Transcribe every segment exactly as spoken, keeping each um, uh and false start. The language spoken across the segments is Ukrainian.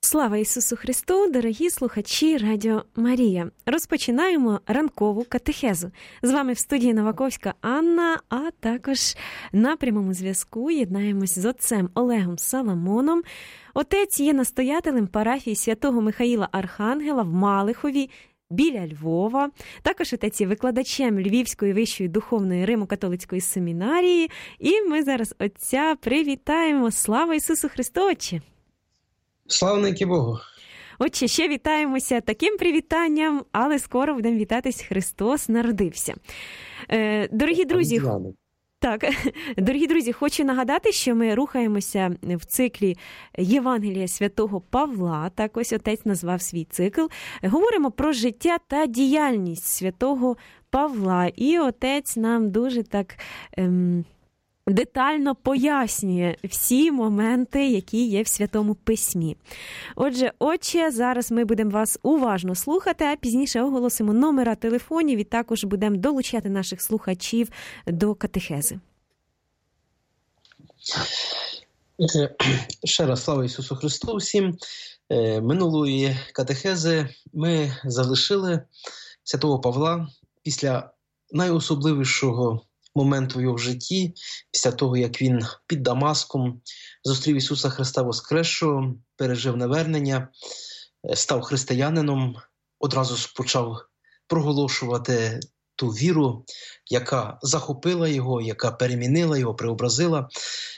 Слава Ісусу Христу, дорогі слухачі Радіо Марія. Розпочинаємо ранкову катехезу. З вами в студії Новаковська Анна, а також на прямому зв'язку єднаємось з отцем Олегом Саламоном. Отець є настоятелем парафії святого Михаїла Архангела в Малихові, біля Львова. Також отець є викладачем Львівської вищої духовної Римо-католицької семінарії. І ми зараз отця привітаємо. Слава Ісусу Христу, отче! Славненьки Богу! Отче, ще вітаємося таким привітанням, але скоро будемо вітатись, Христос народився. Е, дорогі друзі, так, дорогі друзі, хочу нагадати, що ми рухаємося в циклі Євангелія святого Павла, так ось отець назвав свій цикл. Говоримо про життя та діяльність святого Павла, і отець нам дуже так ем, детально пояснює всі моменти, які є в Святому Письмі. Отже, отче, зараз ми будемо вас уважно слухати, а пізніше оголосимо номера телефонів і також будемо долучати наших слухачів до катехези. Ще раз слава Ісусу Христу всім. Минулої катехези ми залишили святого Павла після найособливішого моменту в його житті, після того, як він під Дамаском зустрів Ісуса Христа Воскресшого, пережив навернення, став християнином, одразу ж почав проголошувати ту віру, яка захопила його, яка перемінила його, преобразила.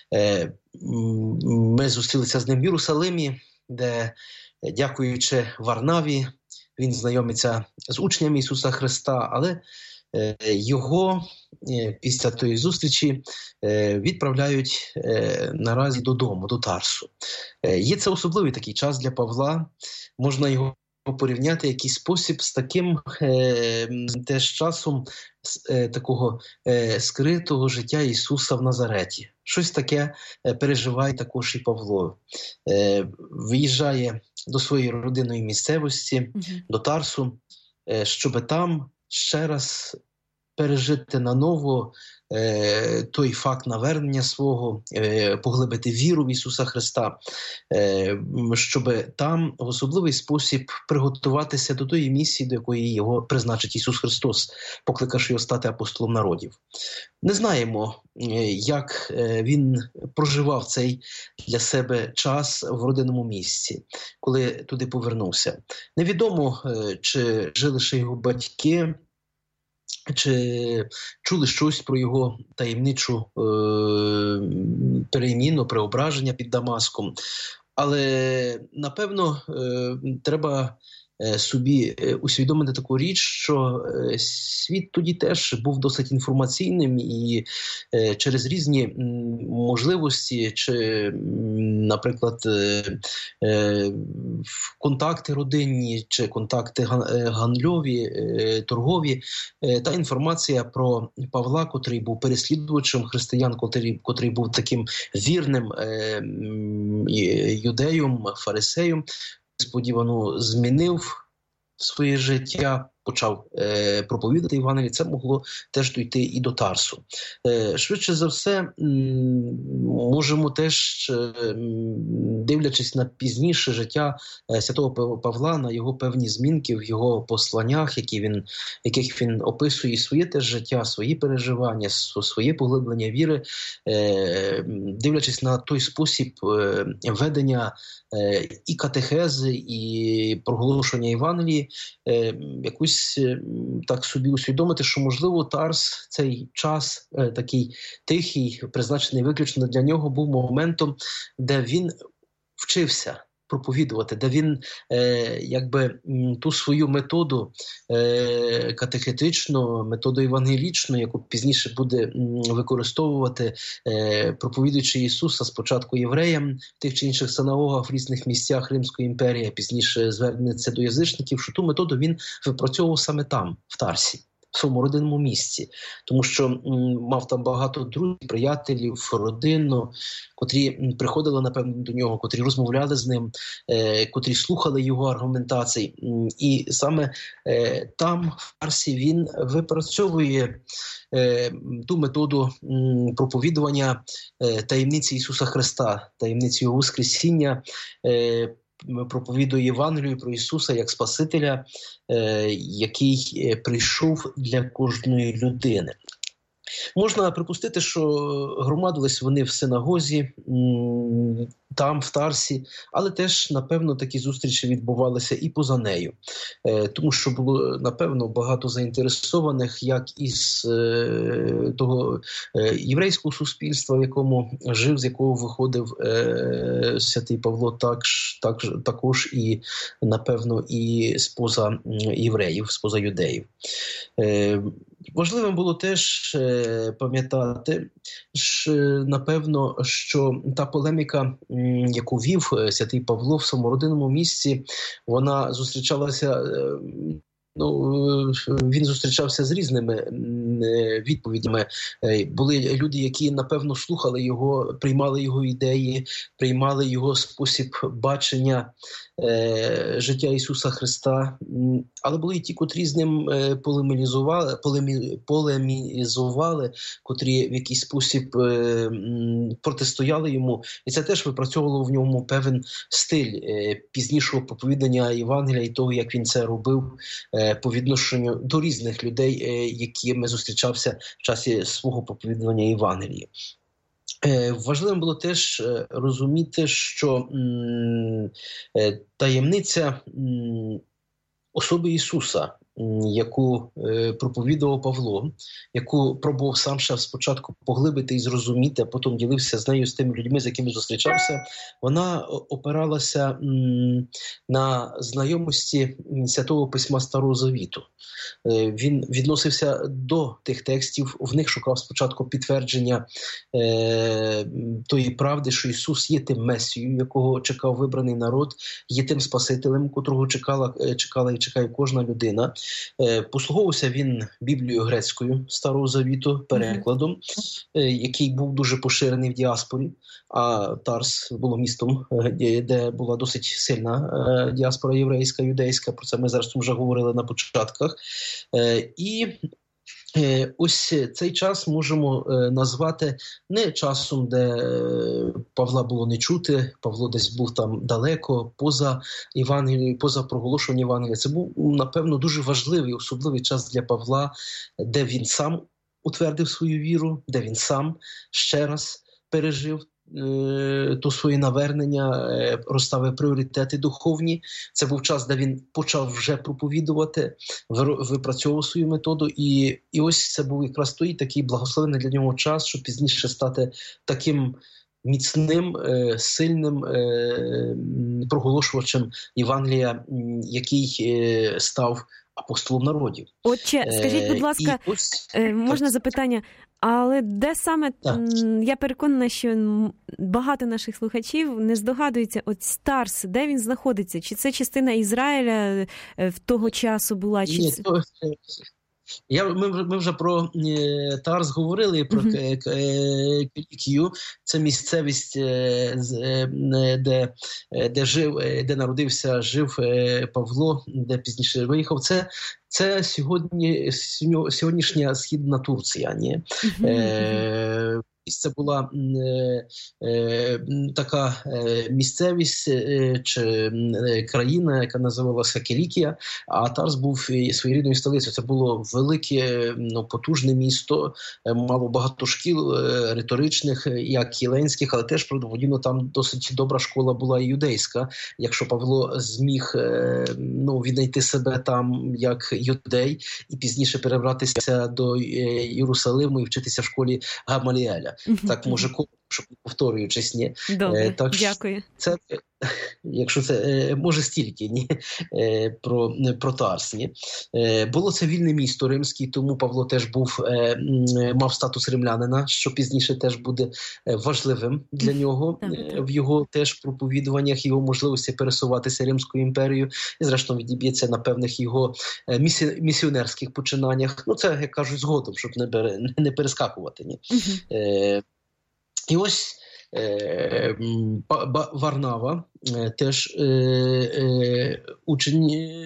Ми зустрілися з ним в Єрусалимі, де, дякуючи Варнаві, він знайомиться з учнями Ісуса Христа, але його після тої зустрічі відправляють наразі додому, до Тарсу. Є це особливий такий час для Павла, можна його порівняти в якийсь спосіб з таким теж часом такого скритого життя Ісуса в Назареті. Щось таке переживає також і Павло. Виїжджає до своєї родинної місцевості, mm-hmm. до Тарсу, щоб там ще раз пережити наново е, той факт навернення свого, е, поглибити віру в Ісуса Христа, е, щоб там в особливий спосіб приготуватися до тої місії, до якої його призначить Ісус Христос, покликавши його стати апостолом народів. Не знаємо, е, як е, він проживав цей для себе час в родинному місці, коли туди повернувся. Невідомо, е, чи жили ще його батьки, чи чули щось про його таємничу е- переміну, преображення під Дамаском. Але, напевно, е- треба собі усвідомити таку річ, що світ тоді теж був досить інформаційним і через різні можливості, чи, наприклад, контакти родинні, чи контакти гандльові, торгові, та інформація про Павла, котрий був переслідувачем християн, котрий, котрий був таким вірним юдеєм, фарисеєм, сподівано змінив своє життя, почав е, проповідати Євангеліє, це могло теж дійти і до Тарсу. Е, швидше за все, м, можемо теж, е, дивлячись на пізніше життя е, святого Павла, на його певні змінки в його посланнях, які він, яких він описує своє теж життя, свої переживання, своє поглиблення віри, е, дивлячись на той спосіб е, ведення е, і катехези, і проголошення Євангелії, е, якусь так собі усвідомити, що, можливо, Тарс, цей час е, такий тихий, призначений виключно для нього, був моментом, де він вчився проповідувати, де він е, якби ту свою методу е, катехетичну, методу евангелічну, яку пізніше буде м, використовувати, е, проповідуючи Ісуса спочатку євреям в тих чи інших синагогах в різних місцях Римської імперії, а пізніше звернеться до язичників, що ту методу він випрацьовував саме там, в Тарсі, в своєму родинному місці, тому що м, мав там багато друзів, приятелів, родину, котрі приходили, напевно, до нього, котрі розмовляли з ним, е, котрі слухали його аргументацій. І саме е, там, в Тарсі, він випрацьовує е, ту методу м, проповідування е, таємниці Ісуса Христа, таємниці Його Воскресіння, е, проповідує Євангелію про Ісуса як Спасителя, який прийшов для кожної людини. Можна припустити, що громадились вони в синагозі, там, в Тарсі, але теж, напевно, такі зустрічі відбувалися і поза нею. Тому що було, напевно, багато заінтересованих як із того єврейського суспільства, в якому жив, з якого виходив святий Павло, так, так, також і, напевно, і споза євреїв, споза юдеїв. Важливим було теж пам'ятати, що, напевно, що та полеміка, яку вів святий Павло в своєму родинному місці, вона зустрічалася, ну, він зустрічався з різними відповідями. Були люди, які, напевно, слухали його, приймали його ідеї, приймали його спосіб бачення е, життя Ісуса Христа. Але були і ті, котрі з ним полемізували, полемі, полемізували, котрі в якийсь спосіб е, протистояли йому. І це теж випрацьовувало в ньому певен стиль е, пізнішого проповідання Євангелія і того, як він це робив е, по відношенню до різних людей, е, якими зустрічався в часі свого проповідування Євангелії. Е, важливим було теж е, розуміти, що м, е, таємниця м, особи Ісуса, яку е, проповідував Павло, яку пробував сам ще спочатку поглибити і зрозуміти, а потім ділився з нею, з тими людьми, з якими зустрічався, вона опиралася м, на знайомості Святого Письма Старого Завіту. Е, він відносився до тих текстів, в них шукав спочатку підтвердження е, тої правди, що Ісус є тим Месією, якого чекав вибраний народ, є тим Спасителем, котрого чекала, чекала і чекає кожна людина. Послуговувався він Біблією грецькою Старого Завіту, перекладом, який був дуже поширений в діаспорі, а Тарс було містом, де була досить сильна діаспора єврейська, юдейська, про це ми зараз вже говорили на початках. І ось цей час можемо назвати не часом, де Павла було не чути, Павло десь був там далеко, поза Євангелією, поза проголошенням Євангелія. Це був, напевно, дуже важливий, особливий час для Павла, де він сам утвердив свою віру, де він сам ще раз пережив то своє навернення, розставив пріоритети духовні. Це був час, де він почав вже проповідувати, випрацьовував свою методу. І, і ось це був якраз той такий благословений для нього час, щоб пізніше стати таким міцним, сильним проголошувачем Євангелія, який став апостолом народів. Отче, скажіть, будь ласка, ось, можна так, запитання? Але де саме, так. Я переконана, що багато наших слухачів не здогадуються, от Тарс, де він знаходиться? Чи це частина Ізраїля в того часу була? Чи Ні, то, я, ми, ми вже про е, Тарс говорили, про uh-huh. Кілікію. Це місцевість, е, де, де, жив, де народився, жив Павло, де пізніше виїхав. Це Це сьогодні, сьогоднішня Східна Турція. Ні? Uh-huh. Е, це була е, е, така е, місцевість е, чи е, країна, яка називалася Кілікія, а Тарс був своєрідною столицею. Це було велике, ну, потужне місто, е, мало багато шкіл е, риторичних, як кіленських, але теж, правдоподібно, там досить добра школа була і юдейська. Якщо Павло зміг е, ну, віднайти себе там як юдей і пізніше перебратися до е, Єрусалиму і вчитися в школі Гамаліеля. Так, може, щоб повторюючись, ні. Добре, так, дякую. Це, якщо це, може, стільки, ні, про, про Тарс, ні. Було це вільне місто римське, тому Павло теж був, мав статус римлянина, що пізніше теж буде важливим для нього, так, так. в його теж проповідуваннях, його можливості пересуватися Римською імперією, і, зрештою, відіб'ється на певних його місі, місіонерських починаннях. Ну, це, як кажуть, згодом, щоб не, бере, не перескакувати, ні. Угу. І ось е, Варнава, е, теж е, е, учень,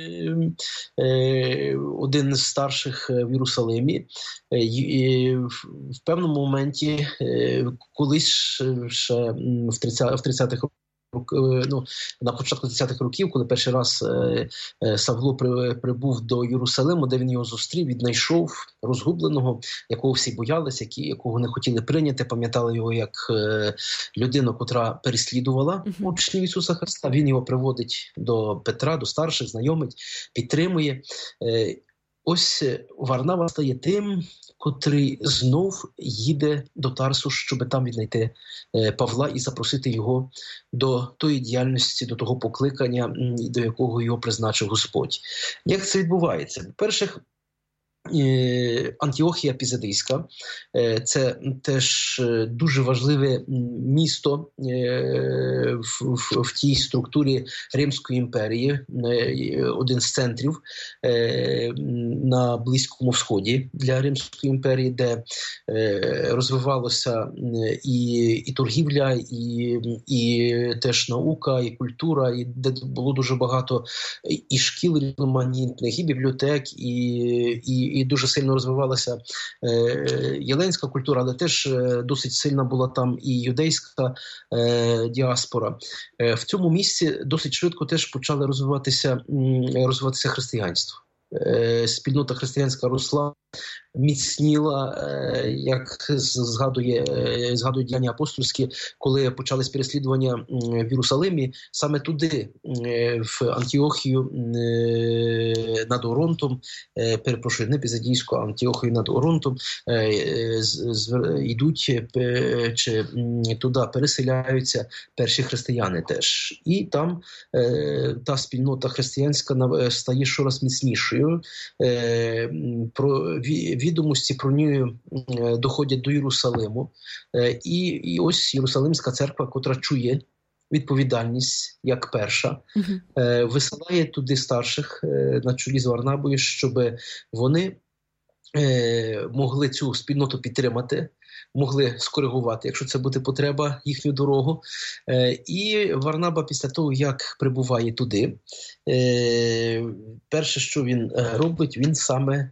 е, один з старших в Єрусалимі, е, е, в певному моменті, е, колись ще в тридцятих ну, на початку десятих років, коли перший раз Савло прибув до Єрусалиму, де він його зустрів, віднайшов розгубленого, якого всі боялися, якого не хотіли прийняти, пам'ятали його як людину, котра переслідувала учнів Ісуса Христа. Він його приводить до Петра, до старших, знайомить, підтримує. Ось Варнава стає тим, котрий знов їде до Тарсу, щоб там віднайти Павла і запросити його до тої діяльності, до того покликання, до якого його призначив Господь. Як це відбувається? По-перше, Антіохія Пізидійська – це теж дуже важливе місто в, в, в тій структурі Римської імперії, один з центрів на Близькому Сході для Римської імперії, де розвивалося і, і торгівля, і, і теж наука, і культура, і де було дуже багато і шкіл різноманітних, і бібліотек, і, і і дуже сильно розвивалася е, єленська культура, але теж е, досить сильна була там і юдейська е, діаспора. Е, в цьому місці досить швидко теж почали розвиватися, м, розвиватися християнство. Е, спільнота християнська росла, міцніла, як згадує, згадують діяння апостольські, коли почались переслідування в Єрусалимі, саме туди, в Антіохію над Оронтом, перепрошую, не Пізидійську, а Антіохію над Оронтом, йдуть, чи туди переселяються перші християни теж. І там та спільнота християнська стає щораз міцнішою. Про відомості про неї доходять до Єрусалиму. І, і ось Єрусалимська церква, котра чує відповідальність як перша, uh-huh. висилає туди старших на чолі з Варнабою, щоб вони могли цю спільноту підтримати, могли скоригувати, якщо це буде потреба, їхню дорогу. І Варнаба після того, як прибуває туди, перше, що він робить, він саме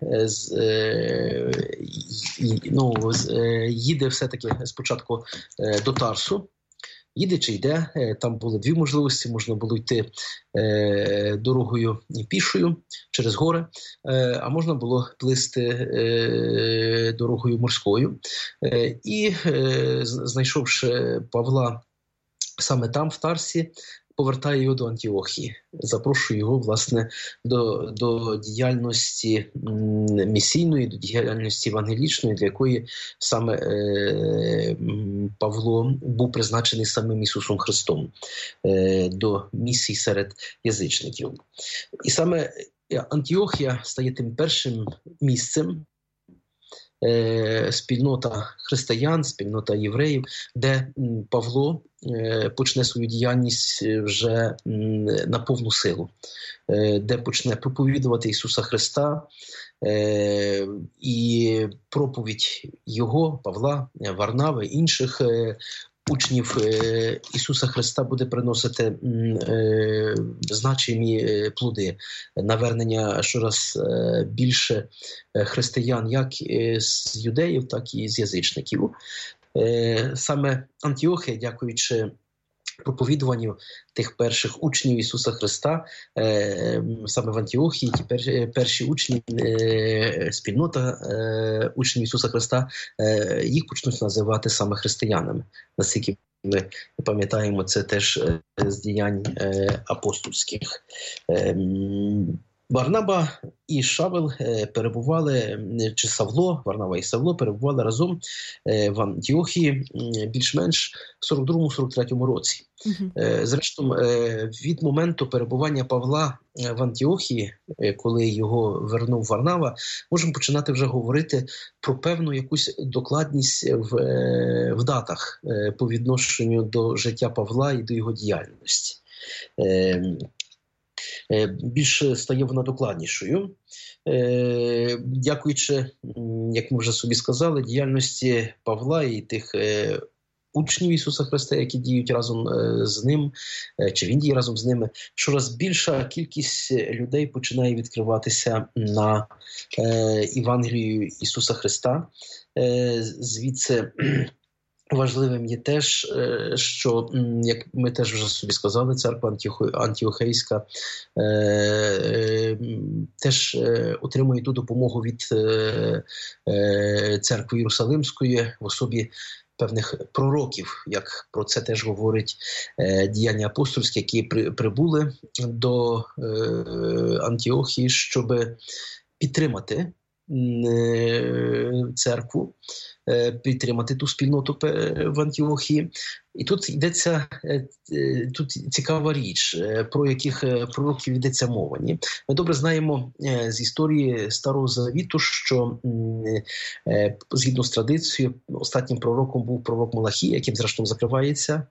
ну, їде все-таки спочатку до Тарсу. Їде чи йде, там були дві можливості, можна було йти е, дорогою пішою через гори, е, а можна було плисти е, дорогою морською. Е, і е, знайшовши Павла саме там, в Тарсі, повертає його до Антіохії, запрошує його, власне, до, до діяльності місійної, до діяльності евангелічної, для якої саме е, Павло був призначений самим Ісусом Христом е, до місій серед язичників. І саме Антіохія стає тим першим місцем, спільнота християн, спільнота євреїв, де Павло почне свою діяльність вже на повну силу, де почне проповідувати Ісуса Христа, і проповідь його, Павла, Варнави, інших учнів Ісуса Христа буде приносити е, значимі плоди, навернення щораз більше християн, як з юдеїв, так і з язичників. Е, саме Антіохія, дякуючи проповідуванню тих перших учнів Ісуса Христа, е, саме в Антіохії, ті пер, перші учні, е, спільнота е, учнів Ісуса Христа, е, їх почнуть називати саме християнами. Наскільки ми пам'ятаємо, це теж е, з діянь е, апостольських. Е, Варнаба і Шавел перебували, чи Савло, Варнава і Савло перебували разом в Антіохії більш-менш в сорок другому - сорок третьому році. Uh-huh. Зрештою, від моменту перебування Павла в Антіохії, коли його вернув Варнава, можемо починати вже говорити про певну якусь докладність в, в датах по відношенню до життя Павла і до його діяльності. Більше стає вона докладнішою. Дякуючи, як ми вже собі сказали, діяльності Павла і тих учнів Ісуса Христа, які діють разом з ним, чи він діє разом з ними, щораз більша кількість людей починає відкриватися на Євангелію Ісуса Христа. Звідси важливим є теж, що, як ми теж вже собі сказали, церква Антіохейська теж отримує ту допомогу від церкви Єрусалимської в особі певних пророків, як про це теж говорить діяння апостольські, які прибули до Антіохії, щоб підтримати церкву, підтримати ту спільноту в Антіохії. І тут йдеться, тут цікава річ, про яких пророків йдеться мова. Ні? Ми добре знаємо з історії Старого Завіту, що згідно з традицією останнім пророком був пророк Малахій, яким зрештою закривається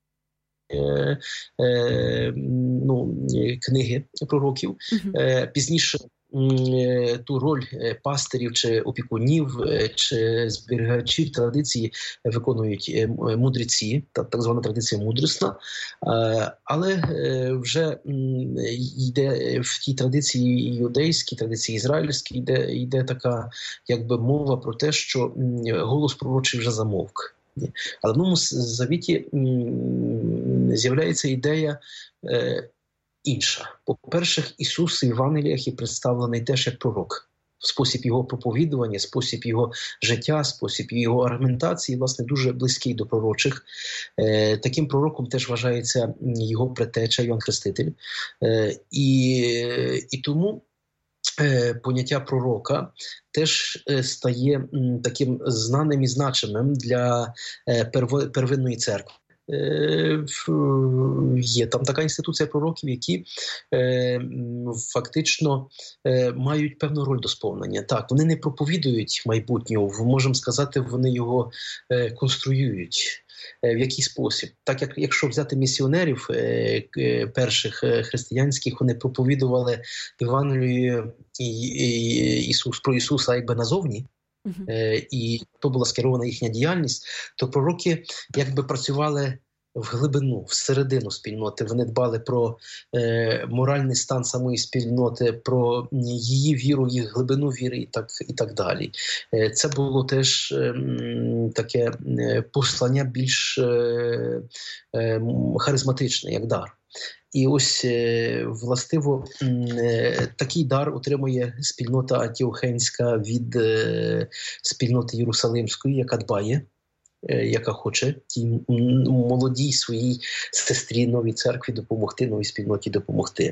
ну, книги пророків. Uh-huh. Пізніше ту роль пастирів чи опікунів, чи зберігачів традиції виконують мудреці, так звана традиція мудрісна, але вже йде в тій традиції юдейській, традиції ізраїльській, йде, йде така якби мова про те, що голос пророчий вже замовк. Але в Новому Завіті з'являється ідея інша. По-перше, Ісус в Євангеліях є представлений теж як пророк. Спосіб його проповідування, спосіб його життя, спосіб його аргументації, власне, дуже близький до пророчих. Е, таким пророком теж вважається його предтеча Йоанн Хреститель. Е, і, і тому е, поняття пророка теж е, стає м, таким знаним і значимим для е, перво, первинної церкви. Є там така інституція пророків, які е, фактично е, мають певну роль до сповнення. Так, вони не проповідують майбутнього, можемо сказати, вони його е, конструюють. В який спосіб? Так, як якщо взяти місіонерів е, е, перших е, християнських, вони проповідували Євангелію і, і, Ісус, про Ісуса якби назовні, Uh-huh. і то була скерована їхня діяльність, то пророки якби працювали в глибину, всередину спільноти. Вони дбали про е, моральний стан самої спільноти, про її віру, їх глибину віри і так, і так далі. Е, це було теж е, таке е, послання більш е, е, харизматичне, як дар. І ось, властиво, такий дар отримує спільнота Антіохейська від спільноти Єрусалимської, яка дбає, яка хоче тій молодій своїй сестрі, новій церкві допомогти, новій спільноті допомогти.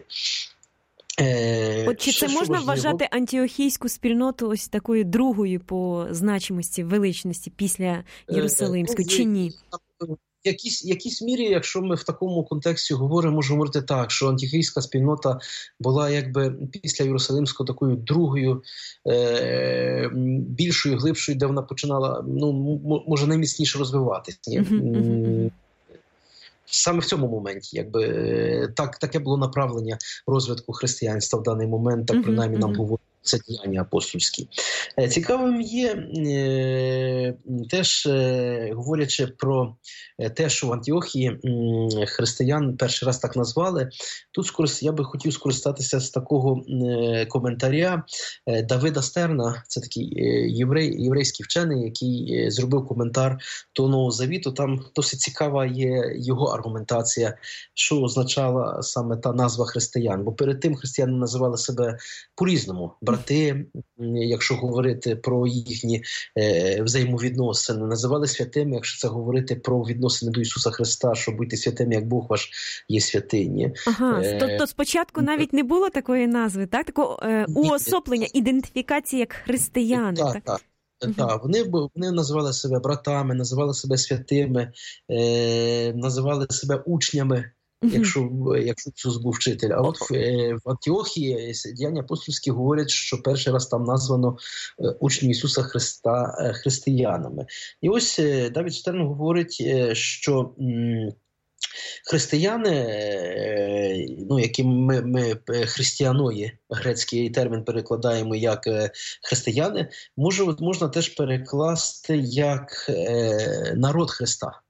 От чи це можна важливо... вважати антіохійську спільноту ось такою другою по значимості, величності після Єрусалимської, чи ні? В якійсь, якійсь мірі, якщо ми в такому контексті говоримо, можемо говорити так, що антіохійська спільнота була якби після Єрусалимського такою другою, е, більшою, глибшою, де вона починала, ну, може, найміцніше розвиватися. Uh-huh. Саме в цьому моменті, якби так, таке було направлення розвитку християнства в даний момент, так принаймні uh-huh. нам говорить це діяння апостольські. Цікавим є е, теж, е, говорячи про те, що в Антіохії е, християн перший раз так назвали, тут скорист, я би хотів скористатися з такого е, коментаря е, Давида Стерна, це такий е, єврей, єврейський вчений, який е, зробив коментар до Нового Завіту. Там досить цікава є його аргументація, що означала саме та назва християн. Бо перед тим християни називали себе по-різному. Брати, якщо говорити про їхні е, взаємовідносини, називали святими, якщо це говорити про відносини до Ісуса Христа, що будьте святими, як Бог ваш є святині. Ага, е, тобто спочатку навіть не було такої назви, так? Такого е, уособлення, ідентифікації як християни. Так, так. так. Uh-huh. Так, вони, вони називали себе братами, називали себе святими, е, називали себе учнями, Якщо, якщо Ісус був вчитель. А от в, в Антіохії діяння апостольські говорять, що перший раз там названо учнів Ісуса Христа християнами. І ось Давид Штерн говорить, що м, християни, ну, які ми, ми християної, грецький термін перекладаємо як християни, може, можна теж перекласти як народ Христа.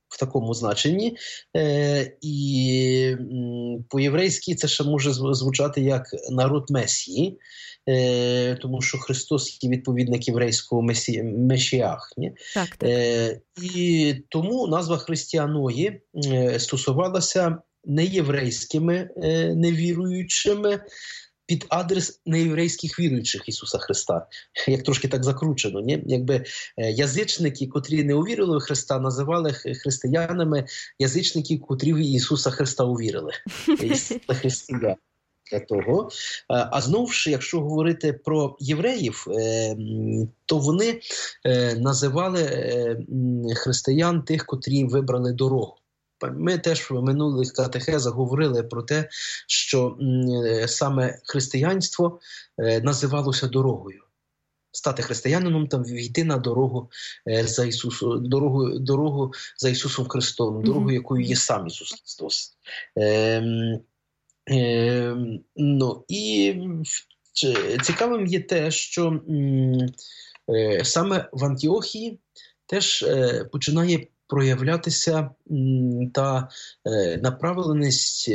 в такому значенні. Е, і по-єврейськи це ще може звучати як народ Месії, е, тому що Христос є відповідник єврейського месі, Мешіах. Ні? Так, так. Е, і тому назва християної е, стосувалася неєврейськими е, невіруючими під адрес неєврейських віруючих Ісуса Христа. Як трошки так закручено. Ні? Якби язичники, котрі не увірили в Христа, називали християнами язичників, котрі в Ісуса Христа увірили. Ісуса Християн. Для того. А знову ж, якщо говорити про євреїв, то вони називали християн тих, котрі вибрали дорогу. Ми теж в минулих катехезах говорили про те, що саме християнство називалося дорогою. Стати християнином, там війти на дорогу за Ісусом, дорогу, дорогу за Ісусом Христом, дорогу, якою є сам Ісус Христос. Ем, ем, ну, і цікавим є те, що м, е, саме в Антіохії теж е, починає проявлятися м, та е, направленість е,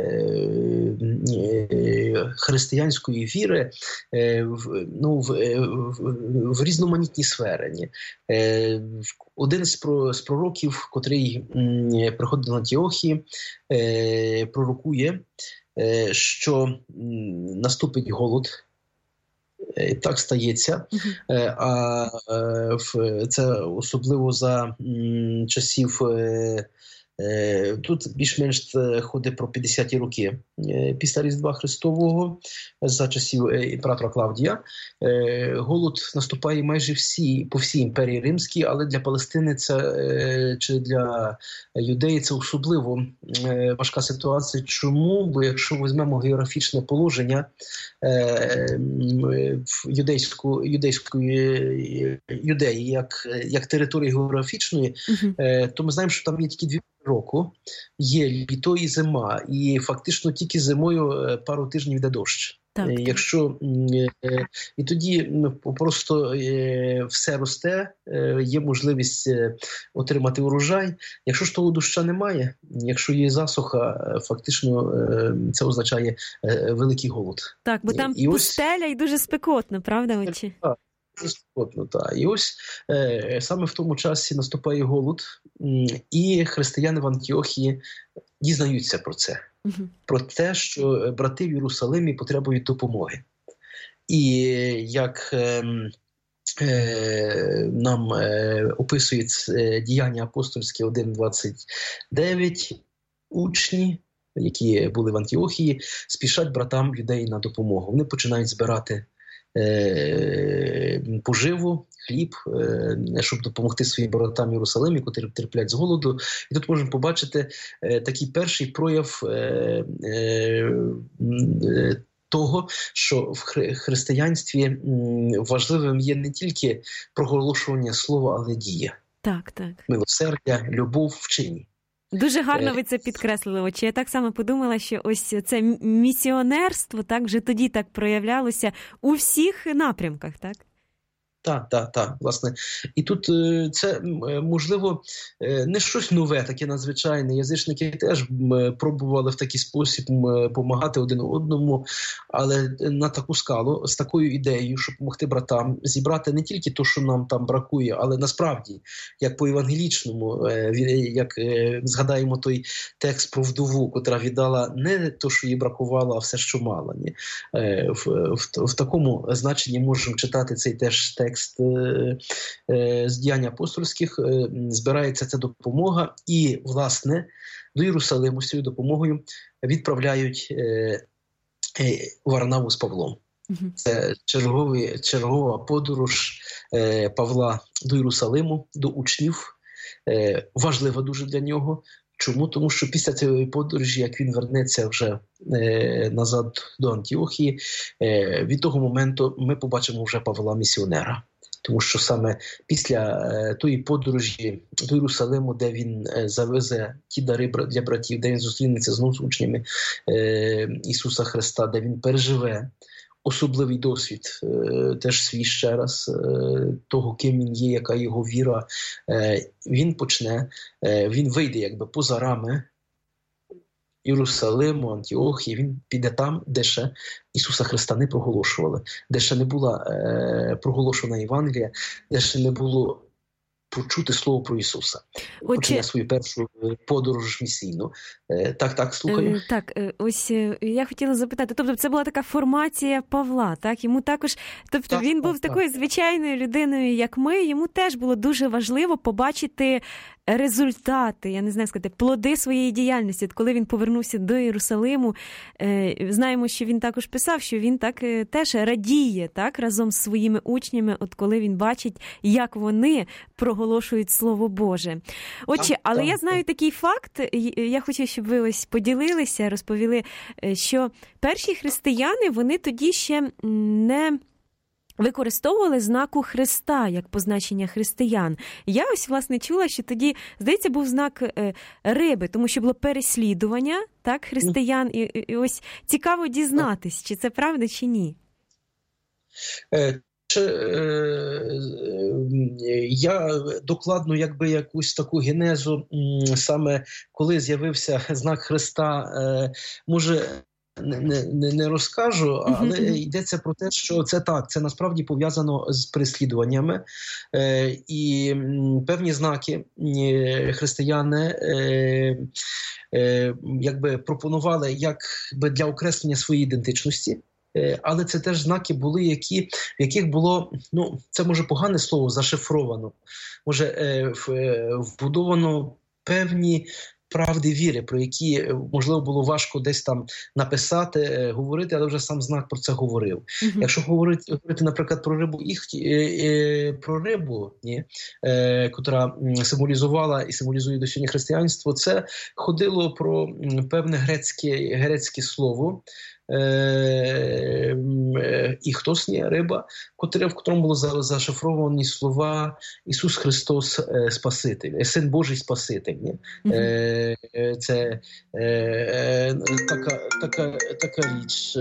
е, християнської віри е, в, ну, в, в, в різноманітні сфери. Е, один з, про, з пророків, котрий м, приходить до Антіохії, е, пророкує, е, що м, наступить голод. Так стається, uh-huh. а це особливо за часів, тут більш-менш ходить про п'ятдесяті роки після Різдва Христового, за часів імператора Клавдія. Голод наступає майже всі, по всій імперії Римській, але для Палестини це, чи для Юдеї це особливо важка ситуація. Чому? Бо якщо візьмемо географічне положення юдейську, юдейської Юдеї як, як території географічної, uh-huh. то ми знаємо, що там є тільки дві року, є літо і зима, і фактично тільки зимою пару тижнів йде дощ. Так. Якщо і тоді просто все росте, є можливість отримати урожай. Якщо ж того доща немає, якщо є засуха, фактично це означає великий голод. Так, бо там і пустеля ось... і дуже спекотно, правда, отче? Так. Спекотно, так. І ось е, саме в тому часі наступає голод, і християни в Антіохії дізнаються про це. Uh-huh. Про те, що брати в Єрусалимі потребують допомоги. І як е, е, нам е, описують діяння апостольське один двадцять дев'ять, учні, які були в Антіохії, спішать братам юдеї на допомогу. Вони починають збирати поживу, хліб, щоб допомогти своїм братам в Єрусалимі, котрі терплять з голоду. І тут можемо побачити такий перший прояв того, що в християнстві важливим є не тільки проголошування слова, але дія. Так, так. Милосердя, любов в чині. Дуже гарно ви це підкреслили, отче. Я так само подумала, що ось це місіонерство так вже тоді так проявлялося у всіх напрямках, так? Так, так, так, власне. І тут це, можливо, не щось нове, таке надзвичайне. Язичники теж пробували в такий спосіб допомагати один одному, але на таку скалу, з такою ідеєю, щоб допомогти братам, зібрати не тільки те, що нам там бракує, але насправді, як по-евангелічному, як згадаємо той текст про вдову, котра віддала не те, що їй бракувало, а все, що мала. Ні? В, в, в такому значенні можемо читати цей теж текст, Текст е, е, з діянь апостольських, е, збирається ця допомога, і, власне, до Єрусалиму з цією допомогою відправляють е, е, Варнаву з Павлом. Uh-huh. Це черговий, чергова подорож е, Павла до Єрусалиму, до учнів, е, важлива дуже для нього. Чому? Тому що після цієї подорожі, як він вернеться вже е, назад до Антіохії, е, від того моменту ми побачимо вже Павла місіонера. Тому що саме після е, тої подорожі до Єрусалиму, де він е, завезе ті дари для братів, де він зустрінеться знову з учнями е, Ісуса Христа, де він переживе особливий досвід, теж свій ще раз, того, ким він є, яка його віра. Він почне, він вийде якби поза рами Єрусалиму, Антіохії, він піде там, де ще Ісуса Христа не проголошували, де ще не була проголошена Євангелія, де ще не було почути слово про Ісуса. Отже, почне свою першу подорож місійну. Так, так, слухаю. Так, ось я хотіла запитати, тобто це була така формація Павла, так? Йому також, тобто так, він був так, такою так. звичайною людиною, як ми, йому теж було дуже важливо побачити результати, я не знаю сказати, плоди своєї діяльності. От коли він повернувся до Єрусалиму, знаємо, що він також писав, що він так теж радіє, так, разом з своїми учнями, от коли він бачить, як вони проголошують Слово Боже. Отже, але я знаю такий факт, я хочу, щоб ви ось поділилися, розповіли, що перші християни, вони тоді ще не використовували знаку Христа як позначення християн. Я ось, власне, чула, що тоді, здається, був знак е, риби, тому що було переслідування, так, християн. І, і ось цікаво дізнатись, чи це правда, чи ні. Е, чи, е, я докладно якби якусь таку генезу, саме коли з'явився знак Христа, е, може... Не, не, не розкажу, але uh-huh. йдеться про те, що це так, це насправді пов'язано з переслідуваннями, е, і м, певні знаки е, християни е, е, якби пропонували якби для окреслення своєї ідентичності, е, але це теж знаки були, які, в яких було, ну, це може погане слово, зашифровано, може е, в, е, вбудовано певні правди віри, про які, можливо, було важко десь там написати, говорити, але вже сам знак про це говорив. Mm-hmm. Якщо говорити, говорити, наприклад, про рибу, їх, про рибу, ні, е, котра символізувала і символізує до сьогодні християнство, це ходило про певне грецьке, грецьке слово, іхтосня, риба, в котрому було зашифровані слова Ісус Христос Спаситель, Син Божий Спаситель. Mm-hmm. Це така, така, така річ.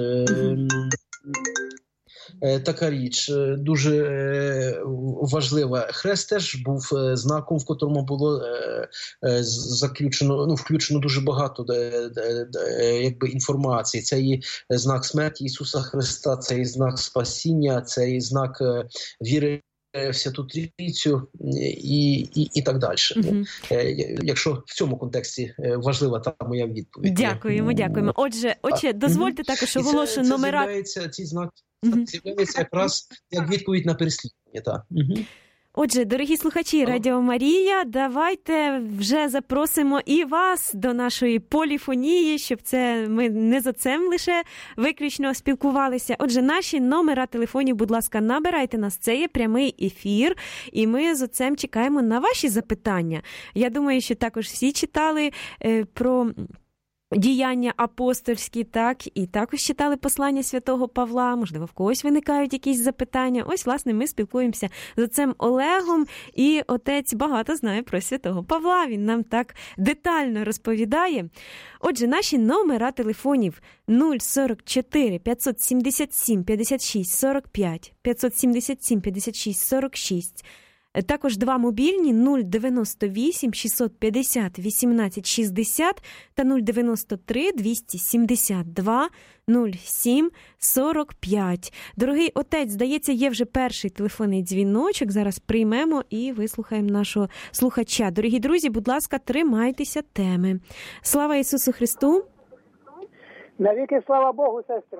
Така річ дуже важлива. Хрест теж був знаком, в котрому було заключено, ну, включено дуже багато якби інформації. Це і знак смерті Ісуса Христа, це і знак спасіння, це і знак віри в Святу Трійцю і, і, і так далі. Mm-hmm. Якщо в цьому контексті важлива та моя відповідь. Дякуємо, дякуємо. Отже, отже, дозвольте mm-hmm. також оголошу номера. Ці знаки mm-hmm. з'являються якраз як відповідь на переслідування. Так. Mm-hmm. Отже, дорогі слухачі Радіо Марія, давайте вже запросимо і вас до нашої поліфонії, щоб це ми не з отцем лише виключно спілкувалися. Отже, наші номера телефонів, будь ласка, набирайте нас. Це є прямий ефір, і ми з отцем чекаємо на ваші запитання. Я думаю, що також всі читали е, про діяння апостольські, так, і також читали послання святого Павла, можливо, в когось виникають якісь запитання. Ось, власне, ми спілкуємося з отцем Олегом, і отець багато знає про святого Павла, він нам так детально розповідає. Отже, наші номера телефонів нуль сорок чотири п'ятсот сімдесят сім п'ятдесят шість сорок п'ять, п'ятсот сімдесят сім п'ятдесят шість сорок шість. Також два мобільні нуль дев'яносто вісім шістсот п'ятдесят вісімнадцять шістдесят та нуль дев'яносто три двісті сімдесят два нуль сім сорок п'ять. Дорогий отець, здається, є вже перший телефонний дзвіночок. Зараз приймемо і вислухаємо нашого слухача. Дорогі друзі, будь ласка, тримайтеся теми. Слава Ісусу Христу! Навіки слава Богу, сестри!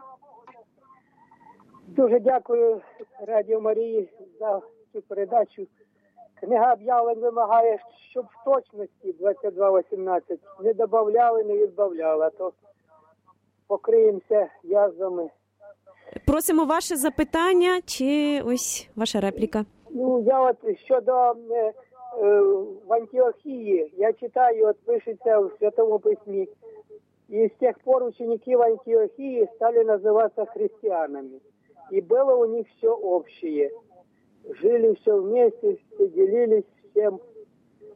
Дуже дякую Радіо Марії за цю передачу. Книга об'явлень вимагає, щоб в точності двадцять два вісімнадцять не додавали, не відбавляли, а то покриємося язвами. Просимо ваше запитання чи ось ваша репліка. Ну, я от щодо е, е, в Антіохії, я читаю, от пишеться в Святому Письмі, и с тех пор ученики в Антиохии стали называться христианами. И было у них все общее. Жили все вместе, все делились всем.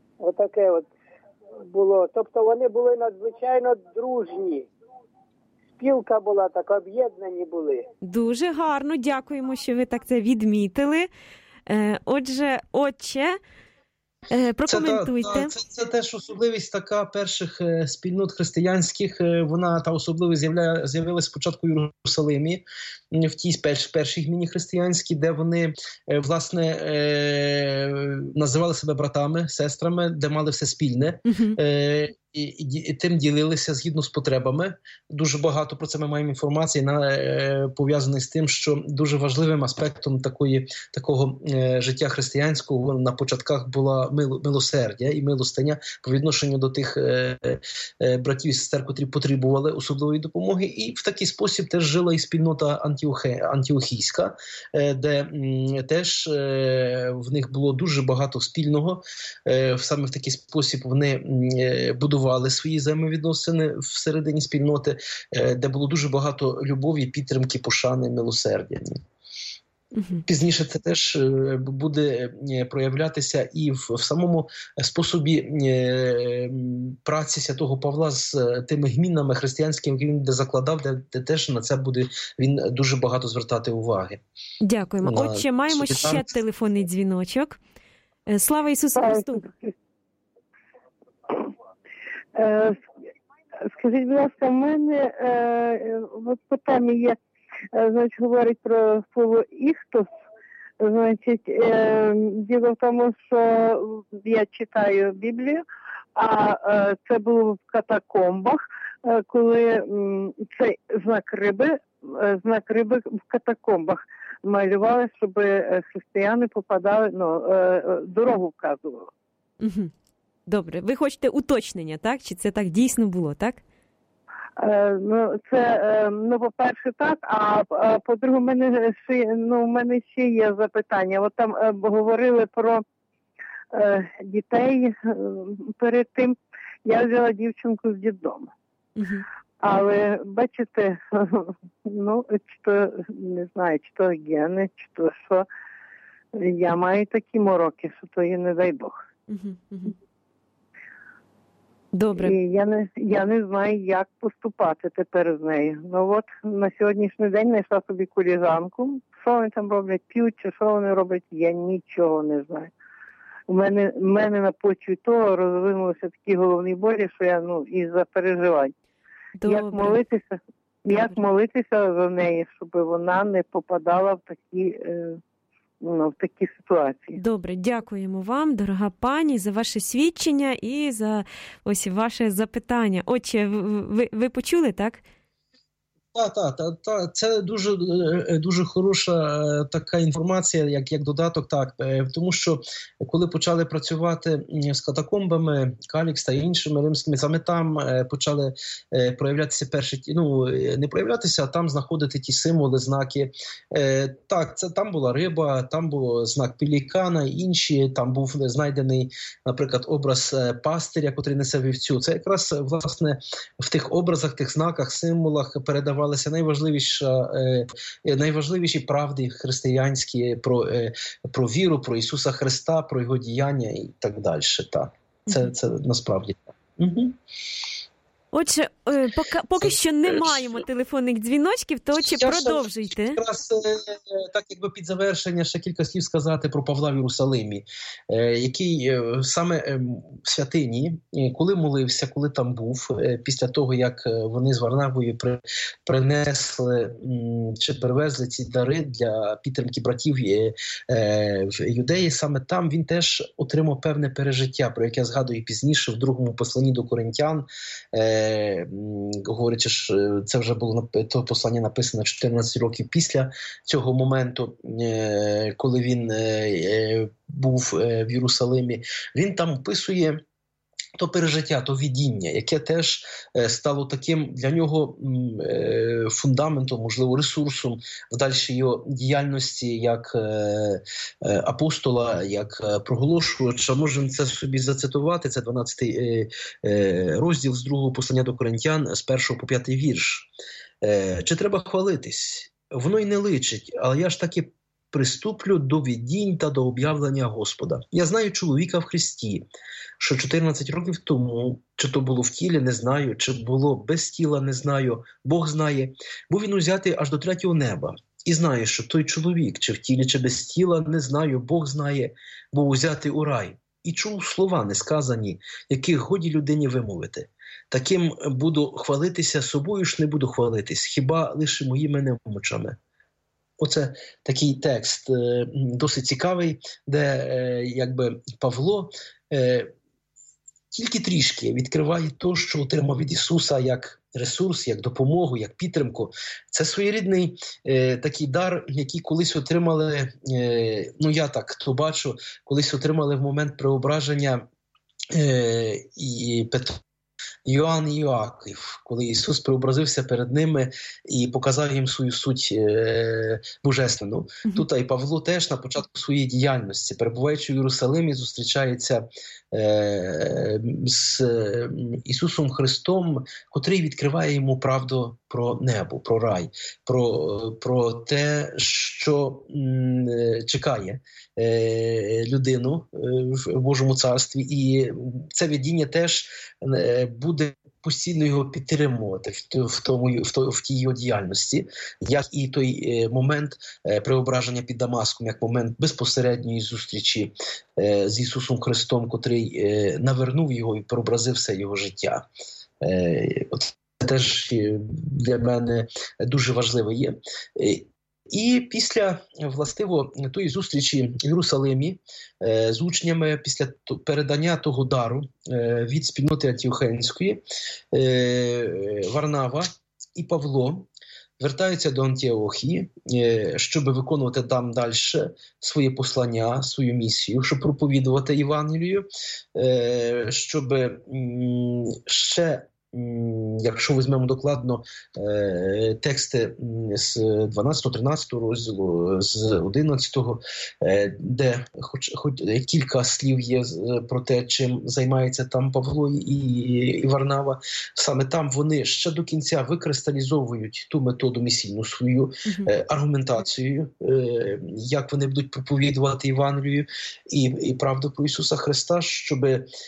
Отаке от було. Тобто вони були надзвичайно дружні. спілка була, так об'єднані були. Дуже гарно, дякуємо, що ви так це відмітили. Отже, отче, прокоментуйте. Це, та, це, це теж особливість така перших е, спільнот християнських. Е, вона та особливість з'явля, з'явилася спочатку в Єрусалимі, в тій перш, першій гміні християнській, де вони, е, власне, е, називали себе братами, сестрами, де мали все спільне. Uh-huh. Е, І, і, і тим ділилися згідно з потребами. Дуже багато про це ми маємо інформації, на, е, пов'язаної з тим, що дуже важливим аспектом такої, такого е, життя християнського на початках була мил, милосердя і милостиня по відношенню до тих е, е, братів і сестер, котрі потребували особливої допомоги. І в такий спосіб теж жила і спільнота Антіохе, Антіохійська, е, де м, теж е, в них було дуже багато спільного. Е, саме в такий спосіб вони е, будували свої взаємовідносини всередині спільноти, де було дуже багато любові, підтримки, пошани, милосердя. Угу. Пізніше це теж буде проявлятися і в, в самому способі праці святого Павла з тими гмінами християнськими, які він де закладав, де, де теж на це буде він дуже багато звертати уваги. Дякуємо. На... Отже, маємо ще телефонний дзвіночок. Слава Ісусу Христу! Скажіть, будь ласка, в мене е, от по темі є, е, значить, говорить про слово «іхтос». Значить, е, діло в тому, що я читаю Біблію, а е, це було в катакомбах, е, коли м, цей знак риби, е, знак риби в катакомбах малювали, щоб християни попадали, ну, е, дорогу вказували. Угу. Добре, ви хочете уточнення, так? Чи це так дійсно було, так? Е, ну, це, е, ну, по-перше, так, а, а по-друге, в мене ще, ну, в мене ще є запитання. От там е, говорили про е, дітей е, перед тим. Я взяла дівчинку з дитдому. Угу. Але, бачите, ну, чи то, не знаю, чи то гени, чи то що, я маю такі мороки, що то і не дай Бог. Угу, угу. Добре. І я не, я не знаю, як поступати тепер з нею. Ну от на сьогоднішній день знайшла собі коліжанку. Що вони там роблять, п'ють, чи що вони роблять, я нічого не знаю. У мене, у мене на почві того розвинулися такі головні болі, що я, ну, із-за переживань. Добре. Як молитися, Добре. як молитися за неї, щоб вона не попадала в такі... Е, Ну, в такі ситуації. Добре, дякуємо вам, дорога пані, за ваше свідчення і за ось ваше запитання. Отче, ви, ви почули, так? Так, так, так, та, це дуже, дуже хороша така інформація, як, як додаток, так, тому що коли почали працювати з катакомбами, Калікс та іншими римськими, саме там почали проявлятися перші, ну, не проявлятися, а там знаходити ті символи, знаки. Так, це там була риба, там був знак пелікана, інші, там був знайдений, наприклад, образ пастиря, котрий несе вівцю. Це якраз, власне, в тих образах, тих знаках, символах передавали найважливіша, найважливіші правди християнські про, про віру, про Ісуса Христа, про Його діяння і так далі. Так. Це, це насправді так. Угу. Отже, поки, поки що не маємо телефонних дзвіночків, то чи продовжуйте. Якраз так, якби під завершення ще кілька слів сказати про Павла в Єрусалимі, який саме в святині, коли молився, коли там був, після того, як вони з Варнавою принесли чи перевезли ці дари для підтримки братів в Юдеї, саме там він теж отримав певне пережиття, про яке я згадую пізніше в другому посланні до Коринтян. Говорячи, що це вже було то послання написано чотирнадцять років після цього моменту, коли він був в Єрусалимі. Він там описує то пережиття, то видіння, яке теж стало таким для нього фундаментом, можливо, ресурсом в дальшій його діяльності як апостола, як проголошувача. Можемо це собі зацитувати, це дванадцятий розділ з другого послання до Коринтян, з першого по п'ятий вірш. «Чи треба хвалитись? Воно й не личить, але я ж таки приступлю до видінь та до об'явлення Господа. Я знаю чоловіка в Христі, що чотирнадцять років тому, чи то було в тілі, не знаю, чи було без тіла, не знаю, Бог знає, був він узятий аж до третього неба. І знає, що той чоловік, чи в тілі, чи без тіла, не знаю, Бог знає, був узятий у рай. І чув слова несказані, яких годі людині вимовити. Таким буду хвалитися, собою ж не буду хвалитись, хіба лише моїми немочами. Оце такий текст е, досить цікавий, де е, якби Павло е, тільки трішки відкриває те, що отримав від Ісуса як ресурс, як допомогу, як підтримку. Це своєрідний е, такий дар, який колись отримали, е, ну я так то бачу, колись отримали в момент преображення е, і Петро, Йоанн і Йоаків, коли Ісус преобразився перед ними і показав їм свою суть е, божественну. Mm-hmm. Тут і Павло теж на початку своєї діяльності, перебуваючи в Єрусалимі, зустрічається е, з Ісусом Христом, котрий відкриває йому правду про небо, про рай, про, про те, що м, чекає е, людину в Божому царстві. І це видіння теж е, буде постійно його підтримувати в, в, тому, в, в тій його діяльності, як і той е, момент е, преображення під Дамаском, як момент безпосередньої зустрічі е, з Ісусом Христом, котрий е, навернув його і преобразив все його життя. Е, от це теж для мене дуже важливо є. Е, І після, властиво, тої зустрічі в Єрусалимі е, з учнями, після передання того дару е, від спільноти Антіохенської, е, Варнава і Павло вертаються до Антіохії, е, щоб виконувати там далі своє послання, свою місію, щоб проповідувати Євангелію, е, щоб м, ще якщо візьмемо докладно е, тексти з дванадцятого-тринадцятого розділу, з одинадцятого, е, де хоч, хоч кілька слів є про те, чим займається там Павло і, і Варнава, саме там вони ще до кінця викристалізовують ту методу місійну свою, е, аргументацію, е, як вони будуть проповідувати Євангелію і, і правду про Ісуса Христа, щоб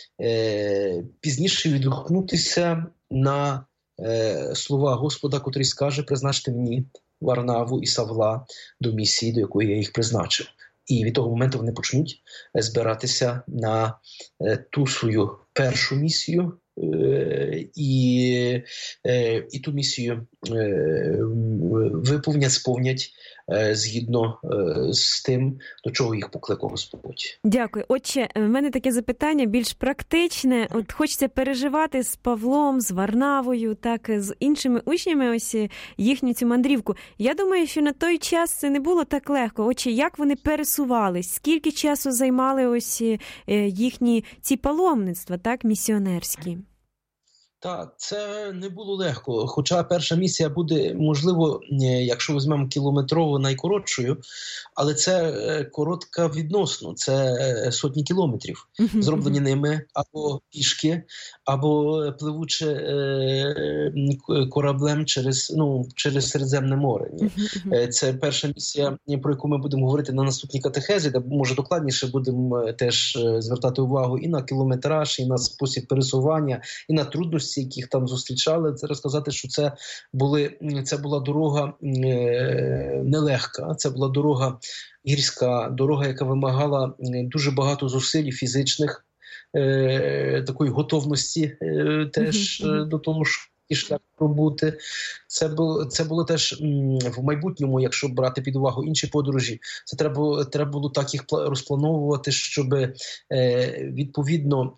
е, пізніше відгукнутися на е, слова Господа, котрий скаже: призначте мені Варнаву і Савла до місії, до якої я їх призначив. І від того моменту вони почнуть збиратися на е, ту свою першу місію, е, і, е, і ту місію е, виповнять, сповнять е, згідно е, з тим, до чого їх покликав Господь. Дякую. Отче, в мене таке запитання більш практичне. От хочеться переживати з Павлом, з Варнавою, так, з іншими учнями ось їхню цю мандрівку. Я думаю, що на той час це не було так легко. Отче, як вони пересувались? Скільки часу займали ось їхні ці паломництва, так, місіонерські? Так, це не було легко, хоча перша місія буде, можливо, якщо візьмемо кілометрово, найкоротшою, але це коротка відносно, це сотні кілометрів, uh-huh. зроблені ними або пішки, або пливучи е, кораблем через, ну, через Середземне море. Uh-huh. Це перша місія, про яку ми будемо говорити на наступній катехезі, де, може, докладніше будемо теж звертати увагу і на кілометраж, і на спосіб пересування, і на трудності, яких там зустрічали. Це розказати, що це, були, це була дорога е, нелегка, це була дорога гірська, дорога, яка вимагала дуже багато зусиль фізичних, е, такої готовності е, теж mm-hmm. до того, що і шлях пробути. Це було, це було теж м, в майбутньому, якщо брати під увагу інші подорожі, це треба, треба було так їх розплановувати, щоб е, відповідно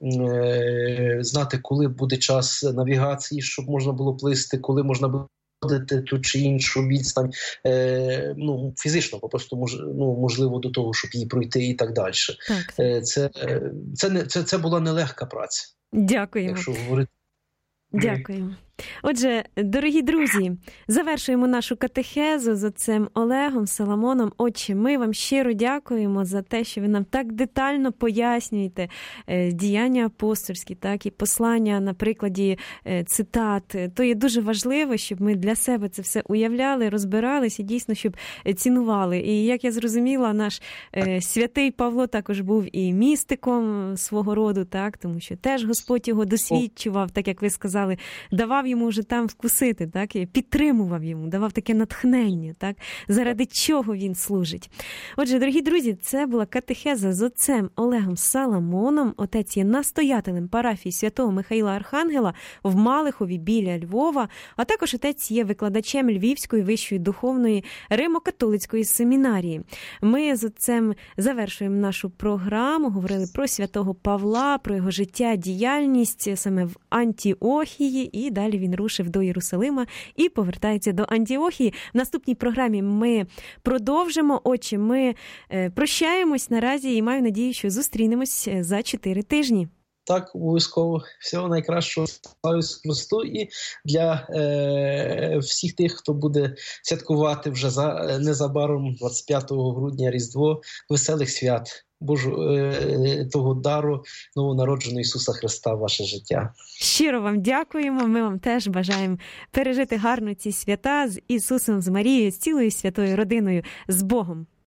е, знати, коли буде час навігації, щоб можна було плисти, коли можна було ту чи іншу відстань, е, ну, фізично, попросту мож, ну, можливо до того, щоб її пройти і так далі. Так. Е, це, це, це, це була нелегка праця. Дякуємо. Якщо говорити. Дякую. Отже, дорогі друзі, завершуємо нашу катехезу з отцем Олегом Саламоном. Отче, ми вам щиро дякуємо за те, що ви нам так детально пояснюєте діяння апостольські, так, і послання на прикладі цитат. То є дуже важливо, щоб ми для себе це все уявляли, розбиралися і дійсно, щоб цінували. І, як я зрозуміла, наш святий Павло також був і містиком свого роду, так, тому що теж Господь його досвідчував, так як ви сказали, давав йому вже там вкусити, так, і підтримував йому, давав таке натхнення, так, заради чого він служить. Отже, дорогі друзі, це була катехеза з отцем Олегом Саламоном. Отець є настоятелем парафії Святого Михаїла Архангела в Малихові біля Львова, а також отець є викладачем Львівської вищої духовної Римо-католицької семінарії. Ми з отцем завершуємо нашу програму, говорили про святого Павла, про його життя, діяльність саме в Антіохії, і далі він рушив до Єрусалима і повертається до Антіохії. В наступній програмі ми продовжимо. Отже, ми прощаємось наразі і маю надію, що зустрінемось за чотири тижні. Так, обов'язково. Всього найкращого, слава Ісусу Христу, і для е, всіх тих, хто буде святкувати вже за, незабаром двадцять п'ятого грудня Різдво, веселих свят, Божу, е, того дару новонародженого Ісуса Христа в ваше життя. Щиро вам дякуємо, ми вам теж бажаємо пережити гарно ці свята з Ісусом, з Марією, з цілою святою родиною, з Богом.